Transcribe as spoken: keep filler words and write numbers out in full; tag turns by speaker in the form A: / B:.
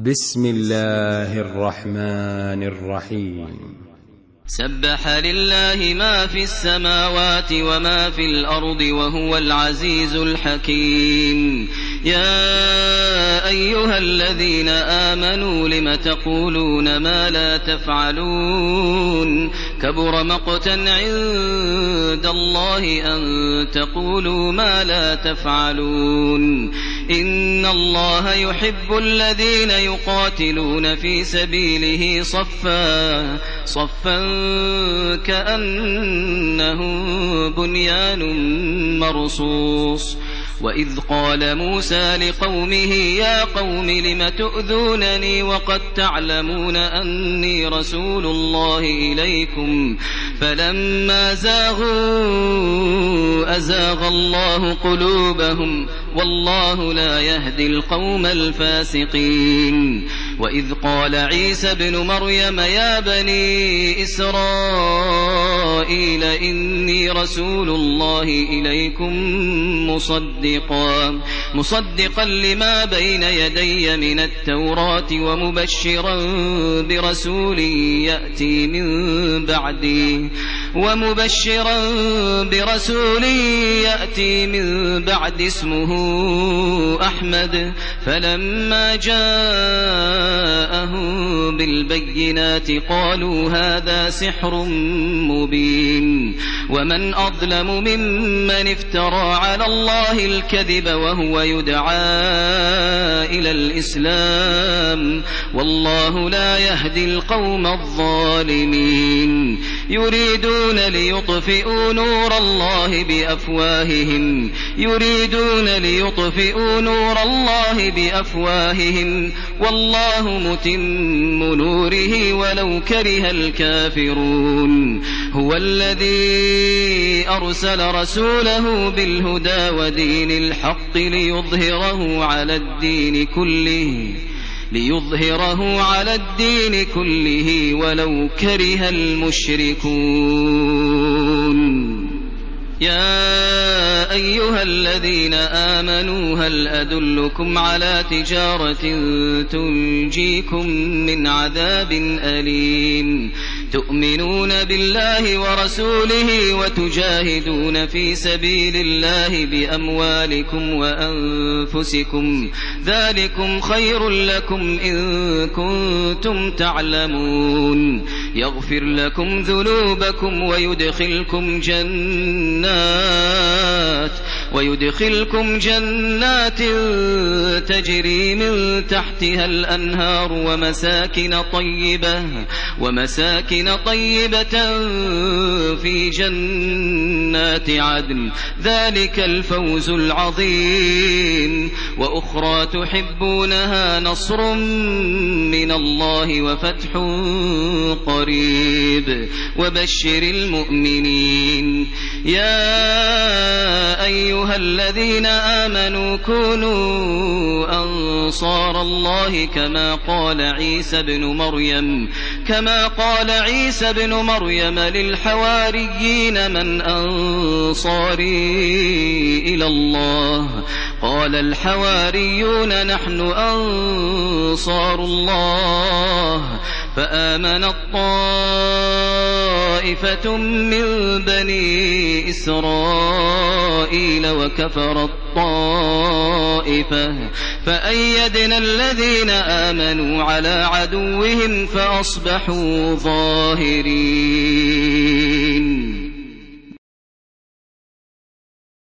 A: بسم الله الرحمن الرحيم.
B: سبح لله ما في السماوات وما في الأرض وهو العزيز الحكيم. يا أيها الذين آمنوا لم تقولون ما لا تفعلون كبر مقتا عند الله أن تقولوا ما لا تفعلون. إن الله يحب الذين يقاتلون في سبيله صفا صفا كأنهم بنيان مرصوص. وإذ قال موسى لقومه يا قوم لم تؤذونني وقد تعلمون أني رسول الله إليكم فلما زاغوا أزاغ الله قلوبهم والله لا يهدي القوم الفاسقين. وإذ قال عيسى ابن مريم يا بني إسرائيل إني رسول الله إليكم مصدقا مصدقا لما بين يدي من التوراة ومبشرا برسول يأتي من بعدي ومبشرا برسول يأتي من بعد اسمه أحمد. فلما جاءهم بالبينات قالوا هذا سحر مبين. ومن أظلم ممن افترى على الله الكذب وهو يدعى إلى الإسلام والله لا يهدي القوم الظالمين. يريدون ليطفئوا نور الله بأفواههم يريدون ليطفئوا نور الله بأفواههم والله متم نوره ولو كره الكافرون. هو الذي أرسل رسوله بالهدى ودين الحق ليظهره على الدين كله ليظهره على الدين كله ولو كره المشركون. يا أيها الذين آمنوا هل أدلكم على تجارة تنجيكم من عذاب أليم تؤمنون بالله ورسوله وتجاهدون في سبيل الله بأموالكم وأنفسكم ذلكم خير لكم إن كنتم تعلمون. يغفر لكم ذنوبكم ويدخلكم جنات ويدخلكم جنات تجري من تحتها الأنهار ومساكن طيبة ومساكن طيبة في جنات عدن ذلك الفوز العظيم. وأخرى تحبونها نصر من الله وفتح قريب وبشر المؤمنين. يا أيها الذين آمنوا كونوا أنصار الله كما قال عيسى بن مريم كما قال عيسى بن مريم للحواريين من أنصاري إلى الله قال الحواريون نحن أنصار الله. فآمنت طائفة من بني إسرائيل وكفرت طائفة فأيدنا الذين آمنوا على عدوهم فأصبحوا ظاهرين.